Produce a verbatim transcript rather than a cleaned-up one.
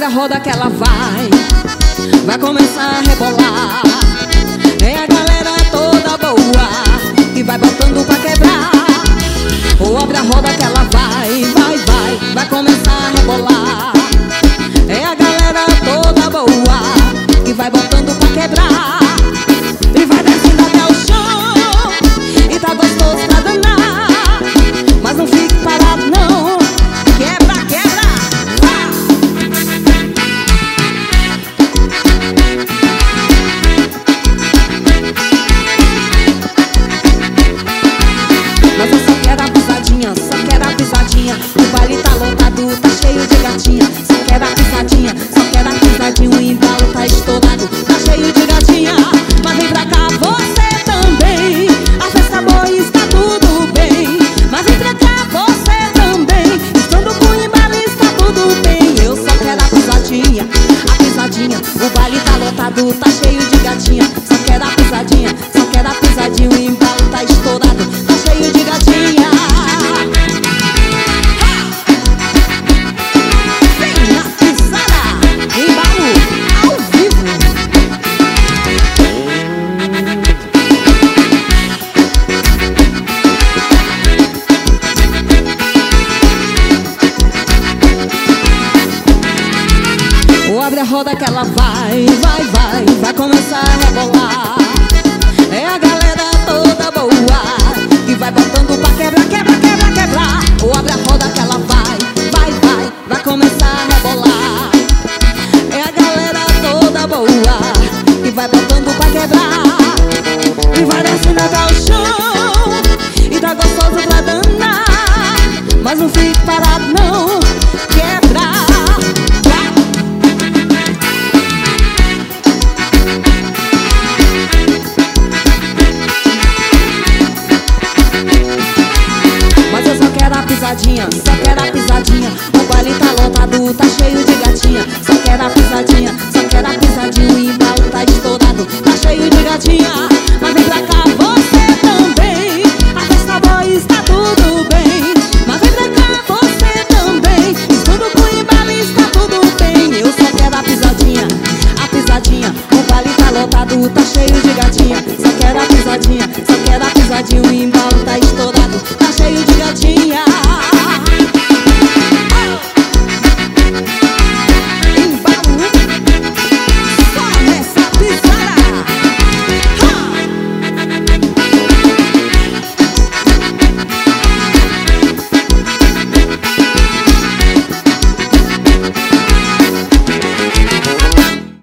a roda que ela vai, vai começar a rebolar. É a galera toda boa que vai botando pra quebrar. Ou abre a roda que ela vai, vai, vai, vai começar a rebolar. É a galera toda boa que vai botando pra quebrar. E vai descendo até o chão, e tá gostoso pra danar. Mas não fique parado não, quebra, quebra, ah! Mas eu só quero a pisadinha, só quero a pisadinha. O baile tá lotado, tá cheio de gatinha. Só quero a pisadinha, só quero a pisadinha. O embalo tá estourado, tá cheio de gatinha. Mas vem pra cá você também, a festa boa está tudo bem. Mas vem pra cá você também, estando com o embalo está tudo bem. Eu só quero a pisadinha, a pisadinha. O baile tá lotado, tá cheio de gatinha. Só quero a pisadinha, só quero a pisadinha. O embalo tá estourado, tá cheio de gatinha. Vem na pisada, embalo ao vivo. Ou abre a roda que ela vai, vai, vai, vai começar a rebolar. É a galera toda boa que vai botando pra quebrar, quebra, quebra, quebrar. Ou abre a roda que ela vai, vai, vai, vai começar a rebolar. É a galera toda boa que vai botando pra quebrar. E vai descendo até o chão, e tá gostoso pra danar. Mas não fique parado não, quebra. Pisadinha, só quero a pisadinha. O baile tá lotado, tá cheio de gatinha. Só quero a pisadinha, só quero a pisadinha. O embalo tá estourado, tá cheio de gatinha.